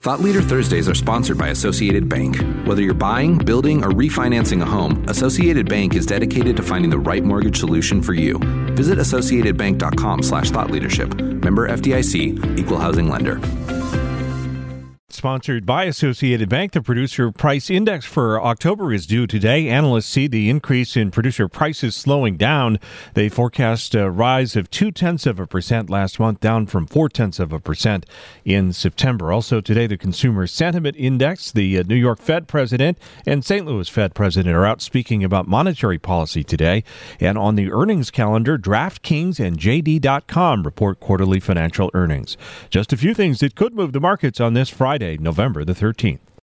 Thought Leader Thursdays are sponsored by Associated Bank. Whether you're buying, building, or refinancing a home, Associated Bank is dedicated to finding the right mortgage solution for you. Visit associatedbank.com/thoughtleadership. Member FDIC, Equal Housing Lender. Sponsored by Associated Bank. The producer price index for October is due today. Analysts see the increase in producer prices slowing down. They forecast a rise of 0.2% last month, down from 0.4% in September. Also today, the Consumer Sentiment Index. The New York Fed president and St. Louis Fed president are out speaking about monetary policy today. And on the earnings calendar, DraftKings and JD.com report quarterly financial earnings. Just a few things that could move the markets on this Friday, November the 13th.